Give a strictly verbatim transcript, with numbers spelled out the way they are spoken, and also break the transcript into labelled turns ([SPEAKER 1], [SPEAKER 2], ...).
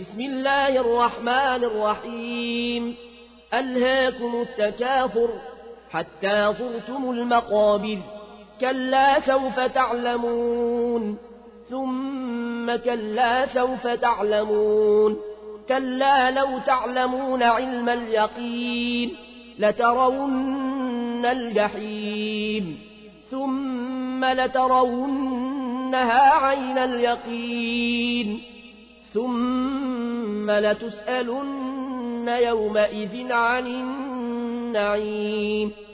[SPEAKER 1] بسم الله الرحمن الرحيم ألهاكم التكاثر حتى زرتم المقابر كلا سوف تعلمون ثم كلا سوف تعلمون كلا لو تعلمون علم اليقين لترون الجحيم ثم لترونها عين اليقين ثم لتسألن يومئذ عن النعيم